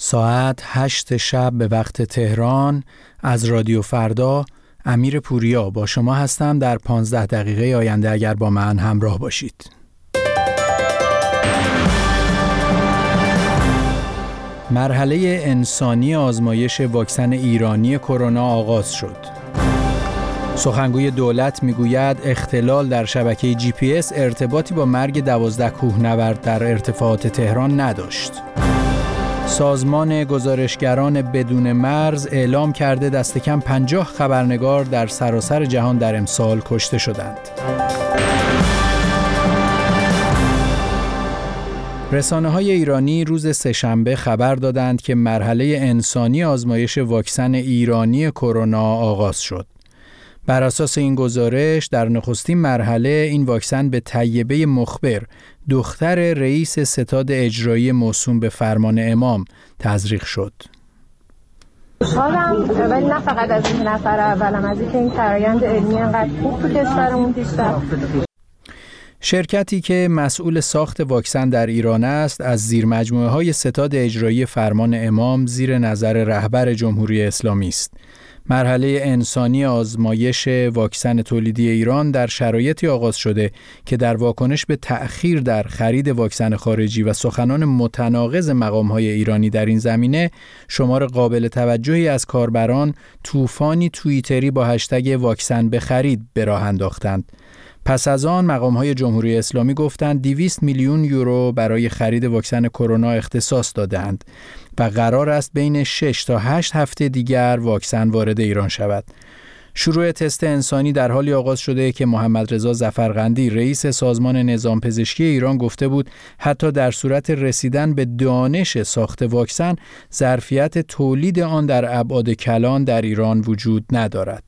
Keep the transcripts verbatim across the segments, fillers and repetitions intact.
ساعت هشت شب به وقت تهران از رادیو فردا امیر پوریا با شما هستم. در پانزده دقیقه آینده اگر با من همراه باشید. مرحله انسانی آزمایش واکسن ایرانی کرونا آغاز شد. سخنگوی دولت میگوید اختلال در شبکه جی پی اس ارتباطی با مرگ دوازده کوهنورد در ارتفاعات تهران نداشت. سازمان گزارشگران بدون مرز اعلام کرده دست کم پنجاه خبرنگار در سراسر جهان در امسال کشته شدند. رسانه‌های ایرانی روز سه‌شنبه خبر دادند که مرحله انسانی آزمایش واکسن ایرانی کرونا آغاز شد. بر اساس این گزارش در نخستین مرحله این واکسن به طیبه مخبر، دختر رئیس ستاد اجرایی موسوم به فرمان امام، تزریق شد. خوشحالم، ولی نه فقط از این نفر اولم، از اینکه این فرآیند علمی انقدر خوب تو کشورمون پیش رفت. شرکتی که مسئول ساخت واکسن در ایران است، از زیرمجموعه‌های ستاد اجرایی فرمان امام زیر نظر رهبر جمهوری اسلامی است. مرحله انسانی آزمایش واکسن تولیدی ایران در شرایطی آغاز شده که در واکنش به تأخیر در خرید واکسن خارجی و سخنان متناقض مقام‌های ایرانی در این زمینه، شمار قابل توجهی از کاربران طوفانی توییتری با هشتگ واکسن بخرید به راه انداختند. پس از آن مقام‌های جمهوری اسلامی گفتند دویست میلیون یورو برای خرید واکسن کرونا اختصاص دادند و قرار است بین شش تا هشت هفته دیگر واکسن وارد ایران شود. شروع تست انسانی در حالی آغاز شده که محمد رضا ظفرقندی رئیس سازمان نظام پزشکی ایران گفته بود حتی در صورت رسیدن به دانش ساخت واکسن، ظرفیت تولید آن در ابعاد کلان در ایران وجود ندارد.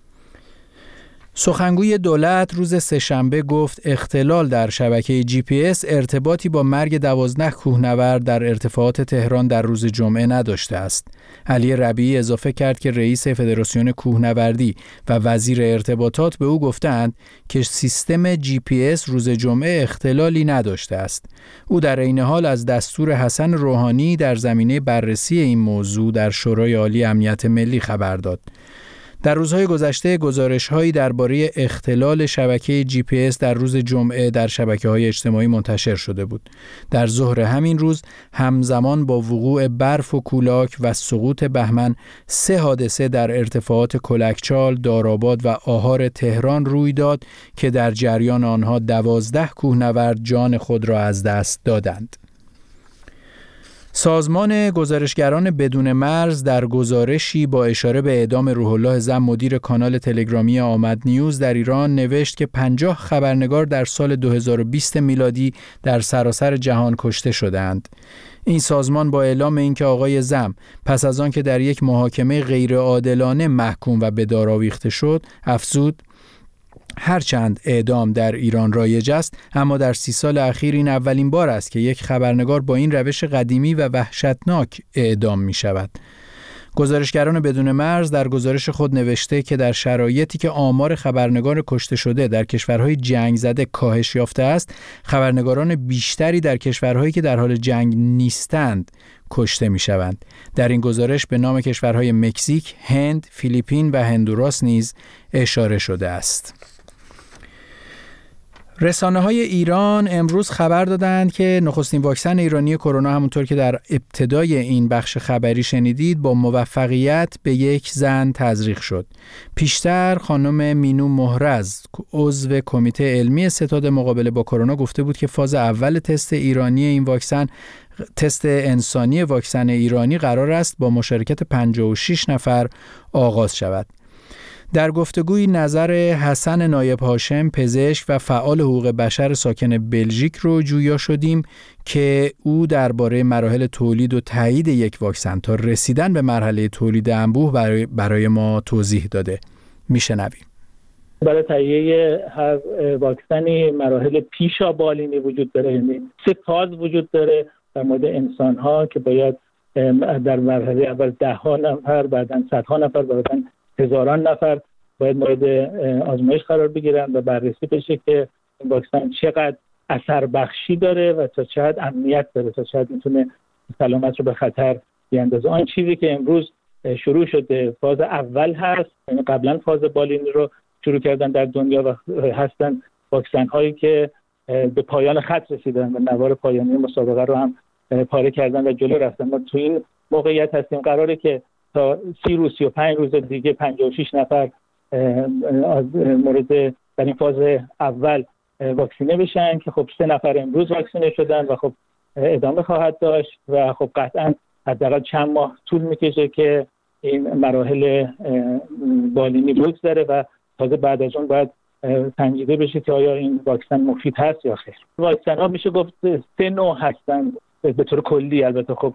سخنگوی دولت روز سه‌شنبه گفت اختلال در شبکه جی پی اس ارتباطی با مرگ دوازده کوهنورد در ارتفاعات تهران در روز جمعه نداشته است. علی ربیعی اضافه کرد که رئیس فدراسیون کوهنوردی و وزیر ارتباطات به او گفتند که سیستم جی پی اس روز جمعه اختلالی نداشته است. او در عین حال از دستور حسن روحانی در زمینه بررسی این موضوع در شورای عالی امنیت ملی خبر داد. در روزهای گذشته گزارش‌هایی درباره اختلال شبکه جی پی اس در روز جمعه در شبکه‌های اجتماعی منتشر شده بود. در ظهر همین روز همزمان با وقوع برف و کولاک و سقوط بهمن، سه حادثه در ارتفاعات کلکچال، دارآباد و آهار تهران روی داد که در جریان آنها دوازده کوهنورد جان خود را از دست دادند. سازمان گزارشگران بدون مرز در گزارشی با اشاره به اعدام روح الله زم مدیر کانال تلگرامی آمد نیوز در ایران نوشت که پنجاه خبرنگار در سال دو هزار و بیست میلادی در سراسر جهان کشته شدند. این سازمان با اعلام اینکه آقای زم پس از آن که در یک محاکمه غیرعادلانه محکوم و به دار آویخته شد، افزود هرچند اعدام در ایران رایج است، اما در سی سال اخیر این اولین بار است که یک خبرنگار با این روش قدیمی و وحشتناک اعدام می شود. گزارشگران بدون مرز در گزارش خود نوشته که در شرایطی که آمار خبرنگار کشته شده در کشورهای جنگ زده کاهش یافته است، خبرنگاران بیشتری در کشورهایی که در حال جنگ نیستند کشته می شوند. در این گزارش به نام کشورهای مکزیک، هند، فیلیپین و هندوراس نیز اشاره شده است. رسانه‌های ایران امروز خبر دادند که نخستین واکسن ایرانی کرونا همونطور که در ابتدای این بخش خبری شنیدید با موفقیت به یک زن تزریق شد. پیشتر خانم مینو مهرز عضو کمیته علمی ستاد مقابله با کرونا گفته بود که فاز اول تست ایرانی این واکسن، تست انسانی واکسن ایرانی قرار است با مشارکت پنجاه و شش نفر آغاز شود. در گفتگوی نظر حسن نایب هاشم پزشک و فعال حقوق بشر ساکن بلژیک رو جویا شدیم که او درباره مراحل تولید و تایید یک واکسن تا رسیدن به مرحله تولید انبوه برای, برای ما توضیح داده. میشنویم. برای تهیه هر واکسنی مراحل پیشا بالینی وجود داره، یعنی سه فاز وجود داره در مورد انسان ها که باید در مرحله اول ده ها نفر، بعداً صدها نفر، بعداً هزاران نفر باید مورد آزمایش قرار بگیرن و بررسی بشه که این واکسن چقدر اثر بخشی داره و تا چقدر امنیت داره، تا چقدر میتونه سلامت رو به خطر بیاندازه. آن چیزی که امروز شروع شده فاز اول هست، یعنی قبلا فاز بالینی رو شروع کردن در دنیا و هستن واکسن هایی که به پایان خط رسیدن و نوار پایانی مسابقه رو هم پاره کردن و جلو رفتن. ما تو این موقعیت هستیم قراره که تا سی روز سی و پنج روز دیگه پنجاه و شش نفر از مورد در این فاز اول واکسینه بشن که خب سه نفر امروز واکسینه شدن و خب ادامه خواهد داشت و خب قطعا حداقل چند ماه طول میکشه که این مراحل بالینی بگذره و تازه بعد از اون باید سنجیده بشه که آیا این واکسن مفید هست یا خیر. واکسن ها میشه گفت سه نوع هستن به طور کلی، البته خب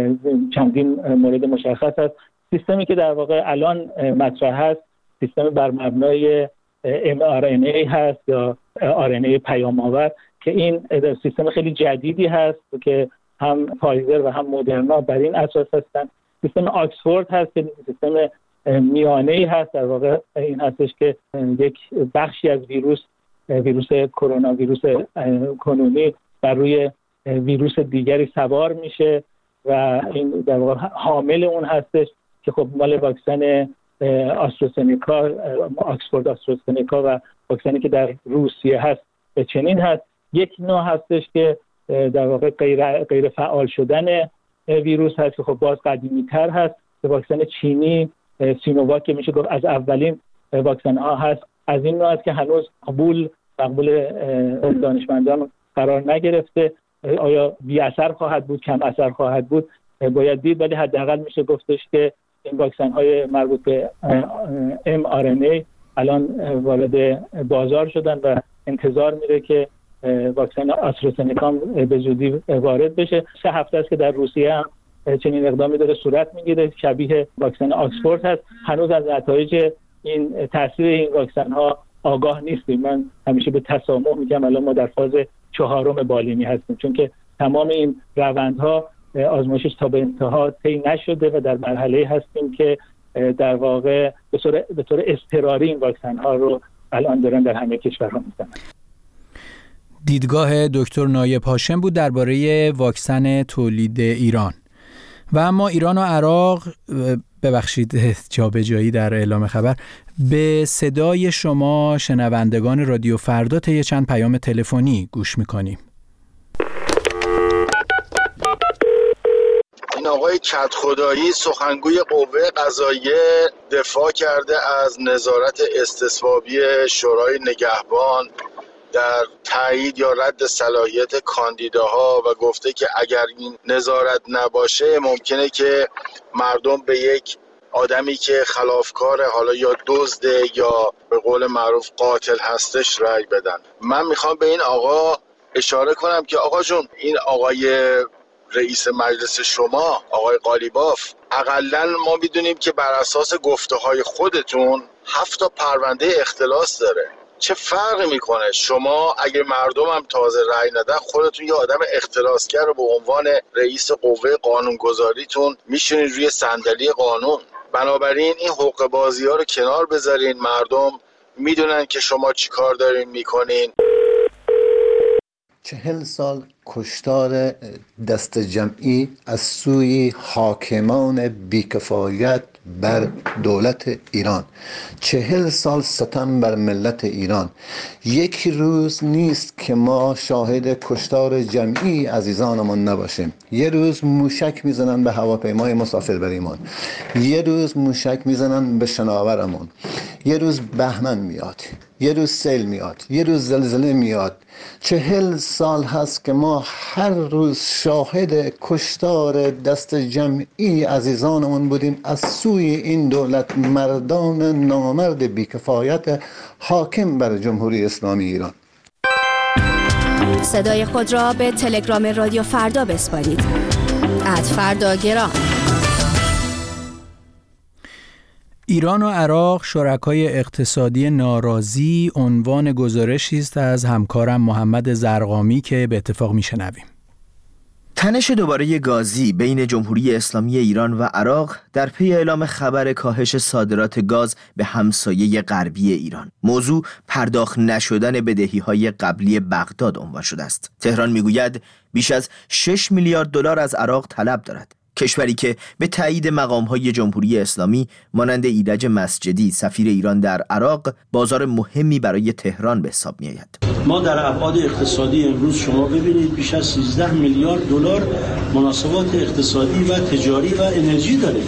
چندین مورد مشخص هست. سیستمی که در واقع الان مطرح هست سیستم بر مبنای ام آر ان ای هست یا آر ان ای پیام آور که این سیستم خیلی جدیدی هست که هم فایزر و هم مدرنا بر این اساس هستن. سیستم آکسفورد هست که سیستم میانه‌ای هست، در واقع این هستش که یک بخشی از ویروس ویروس کرونا ویروس کنونی بر روی ویروس دیگری سوار میشه و این در واقع حامل اون هستش که خب مال واکسن آسترازنکا آکسفورد آسترازنکا و واکسنی که در روسیه هست چنین هست. یک نوع هستش که در واقع غیر غیر فعال شدن ویروس هست که خب باز قدیمی تر هست، به واکسن چینی سینوواک که میشه گفت از اولین واکسن ها هست. از این نوع است که هنوز قبول مقبول دانشمندان قرار نگرفته. آیا بی اثر خواهد بود، کم اثر خواهد بود، باید دید، ولی حداقل میشه گفتش که این واکسن های مربوط به ام آر ان ای الان وارد بازار شدن و انتظار میره که واکسن آسترازنکا به زودی وارد بشه. سه هفته است که در روسیه هم چنین اقدامی داره صورت میگیره، شبیه واکسن آکسفورد هست. هنوز از نتایج این تاثیر این واکسن ها آگاه نیستیم. من همیشه به تسامح میگم الان ما در فاز چهارم بالینی هستیم، چون که تمام این روندها آزمایشش تا به انتها طی نشده و در مرحله هستیم که در واقع به طور به طور اضطراری این واکسن ها رو الان دارن در همه کشورها میزنن. دیدگاه دکتر نایب هاشم بود درباره واکسن تولید ایران. و اما ایران و عراق، ببخشید جابجایی در اعلام خبر، به صدای شما شنوندگان رادیو فردا طی چند پیام تلفنی گوش میکنیم. این آقای کدخدایی سخنگوی قوه قضاییه دفاع کرده از نظارت استصوابی شورای نگهبان در تایید یا رد صلاحیت کاندیداها و گفته که اگر این نظارت نباشه ممکنه که مردم به یک آدمی که خلافکار حالا یا دزد یا به قول معروف قاتل هستش رأی بدن. من میخوام به این آقا اشاره کنم که آقا جون، این آقای رئیس مجلس شما آقای قالیباف، اقلن ما میدونیم که بر اساس گفته های خودتون هفت تا پرونده اختلاس داره. چه فرقی میکنه؟ شما اگه مردم هم تازه رأی ندن خودتون یه آدم اختلاسگر رو به عنوان رئیس قوه قانونگذاریتون میشونید روی صندلی قانون. بنابراین این حقوق بازی ها رو کنار بذارین، مردم میدونن که شما چی کار دارین میکنین. چهل سال کشتار دست جمعی از سوی حاکمان بیکفایت بر دولت ایران، چهل سال ستم بر ملت ایران. یک روز نیست که ما شاهد کشتار جمعی عزیزانمون نباشیم. یه روز موشک میزنن به هواپیمای مسافربریمون، یه روز موشک میزنن به شناورمون، یه روز بهمن میاد، یه روز سیل میاد، یه روز زلزله میاد. چهل سال هست که ما هر روز شاهد کشتار دست جمعی عزیزانمون بودیم از سوی این دولت مردان نامرد بیکفایت حاکم بر جمهوری اسلامی ایران. صدای خود را به تلگرام رادیو فردا بسپارید. ات فردا گرام. ایران و عراق شرکای اقتصادی ناراضی عنوان گزارشی است از همکارم محمد زرقامی که به اتفاق میشنویم. تنش دوباره گازی بین جمهوری اسلامی ایران و عراق در پی اعلام خبر کاهش صادرات گاز به همسایه غربی ایران. موضوع پرداخت نشدن بدهی‌های قبلی بغداد عنوان شده است. تهران میگوید بیش از شش میلیارد دلار از عراق طلب دارد. کشوری که به تایید مقام‌های جمهوری اسلامی مانند ایرج مسجدی سفیر ایران در عراق بازار مهمی برای تهران به حساب می‌آید. ما در ابعاد اقتصادی امروز شما ببینید بیش از سیزده میلیارد دلار مناسبات اقتصادی و تجاری و انرژی داریم.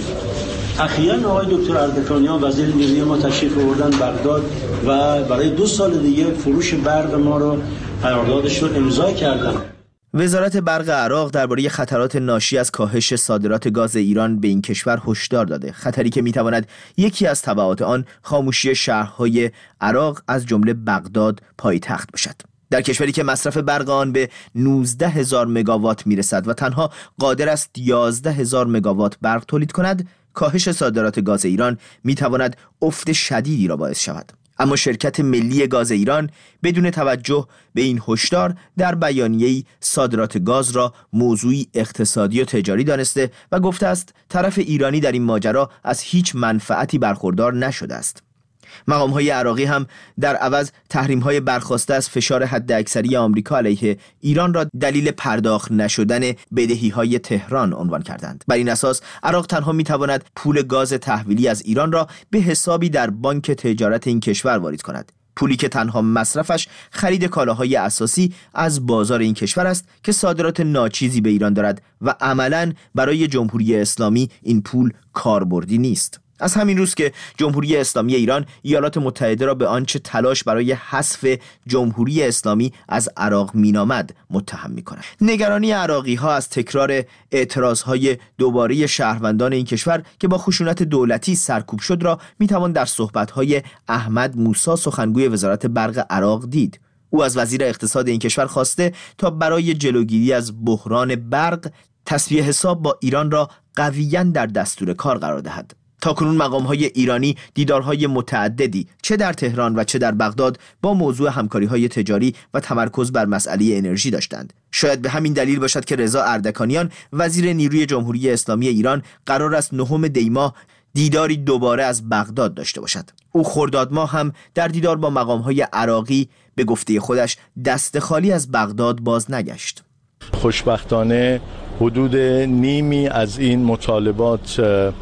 اخیراً آقای دکتر اردکانیان وزیر نیروی ما تشریف آوردن بغداد و برای دو سال دیگه فروش برق ما رو قراردادش رو امضا کردن. وزارت برق عراق درباره خطرات ناشی از کاهش صادرات گاز ایران به این کشور هشدار داده، خطری که میتواند یکی از تبعات آن خاموشی شهرهای عراق از جمله بغداد پایتخت باشد. در کشوری که مصرف برق آن به نوزده هزار مگاوات میرسد و تنها قادر است یازده هزار مگاوات برق تولید کند، کاهش صادرات گاز ایران میتواند افت شدیدی را باعث شود. اما شرکت ملی گاز ایران بدون توجه به این هشدار در بیانیه‌ای صادرات گاز را موضوعی اقتصادی و تجاری دانسته و گفته است طرف ایرانی در این ماجرا از هیچ منفعتی برخوردار نشده است. مقام‌های عراقی هم در عوض تحریم‌های برخاسته از فشار حداکثری آمریکا علیه ایران را دلیل پرداخت نشدن بدهی‌های تهران عنوان کردند. بر این اساس عراق تنها می‌تواند پول گاز تحویلی از ایران را به حسابی در بانک تجارت این کشور واریز کند، پولی که تنها مصرفش خرید کالاهای اساسی از بازار این کشور است که صادرات ناچیزی به ایران دارد و عملاً برای جمهوری اسلامی این پول کاربردی نیست. از همین روز که جمهوری اسلامی ایران ایالات متحده را به آنچه تلاش برای حذف جمهوری اسلامی از عراق مینامد متهم می‌کند. نگرانی عراقی‌ها از تکرار اعتراضهای دوباره شهروندان این کشور که با خشونت دولتی سرکوب شد را می‌توان در صحبت‌های احمد موسی سخنگوی وزارت برق عراق دید. او از وزیر اقتصاد این کشور خواسته تا برای جلوگیری از بحران برق تسویه حساب با ایران را قویاً در دستور کار قرار دهد. تاکنون مقام‌های ایرانی دیدارهای متعددی چه در تهران و چه در بغداد با موضوع همکاری‌های تجاری و تمرکز بر مسئله انرژی داشتند. شاید به همین دلیل باشد که رضا اردکانیان وزیر نیروی جمهوری اسلامی ایران قرار است نهم دی ماه دیداری دوباره از بغداد داشته باشد. او خرداد ماه هم در دیدار با مقام‌های عراقی به گفته خودش دست خالی از بغداد باز نگشت. خوشبختانه حدود نیمی از این مطالبات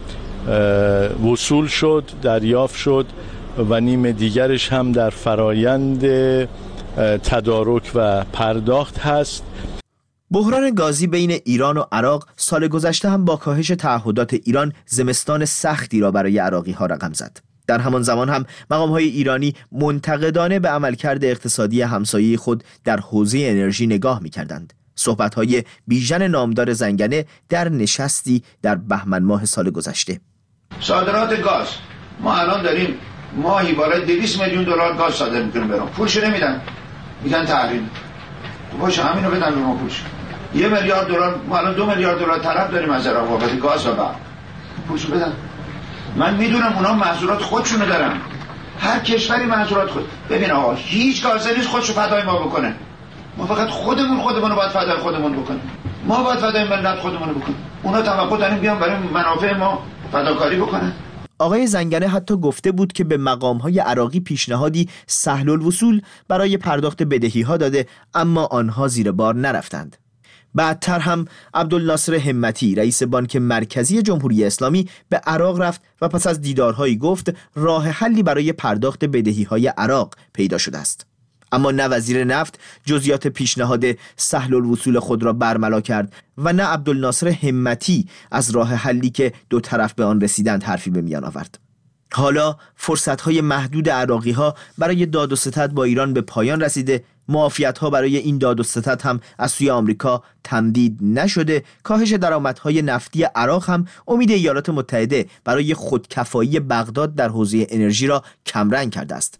وصول شد، دریافت شد و نیم دیگرش هم در فرایند تدارک و پرداخت هست. بحران گازی بین ایران و عراق سال گذشته هم با کاهش تعهدات ایران زمستان سختی را برای عراقی ها رقم زد. در همان زمان هم مقام‌های ایرانی منتقدانه به عملکرد اقتصادی همسایه خود در حوزه انرژی نگاه می‌کردند. صحبت‌های بیژن نامدار زنگنه در نشستی در بهمن ماه سال گذشته. صادرات گاز ما الان داریم ماهی بالای دویست میلیون دلار گاز صادر می‌کنیم برام. پولش نمیدن. میگن تحریم. باشه همینو بدن به ما پولش. یه میلیارد دلار ما الان دو میلیارد دلار طلب داریم از عراق بابت گاز و برق. پولش بدن. من میدونم اونا محصولات خودشونو دارن. هر کشوری محصولات خود. ببین آقا هیچ کاری نیست خودشو فدای ما بکنه. ما فقط خودمون خودمون رو باید فدای خودمون بکنیم. ما باید فدای ملت خودمون رو بکنیم. اونا توقع دارن بیان برای منافع ما فداکاری بکنن. آقای زنگنه حتی گفته بود که به مقام‌های عراقی پیشنهادی سهل الوصول برای پرداخت بدهی‌ها داده، اما آنها زیر بار نرفتند. بعدتر هم عبدالناصر همتی رئیس بانک مرکزی جمهوری اسلامی به عراق رفت و پس از دیدارهایی گفت راه حلی برای پرداخت بدهی‌های عراق پیدا شده است. اما نه وزیر نفت جزئیات پیشنهاد سهل الوصول خود را برملا کرد و نه عبدالناصر همتی از راه حلی که دو طرف به آن رسیدند حرفی به میان آورد. حالا فرصت‌های محدود عراقی‌ها برای داد و ستد با ایران به پایان رسیده، معافیت‌ها برای این داد و ستد هم از سوی آمریکا تمدید نشده، کاهش درآمدهای نفتی عراق هم امید ایالات متحده برای خودکفایی بغداد در حوزه انرژی را کمرنگ کرده است.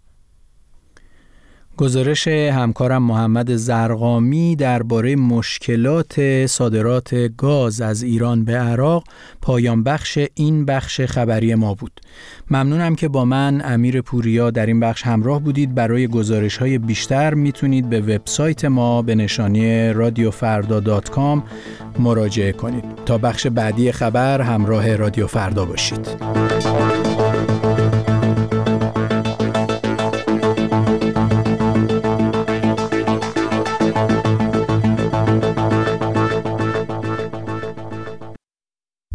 گزارش همکارم محمد زرقامی درباره مشکلات صادرات گاز از ایران به عراق پایان بخش این بخش خبری ما بود. ممنونم که با من امیر پوریا در این بخش همراه بودید. برای گزارش‌های بیشتر میتونید به وبسایت ما به نشانی رادیو فردا دات کام مراجعه کنید. تا بخش بعدی خبر همراه رادیو فردا باشید.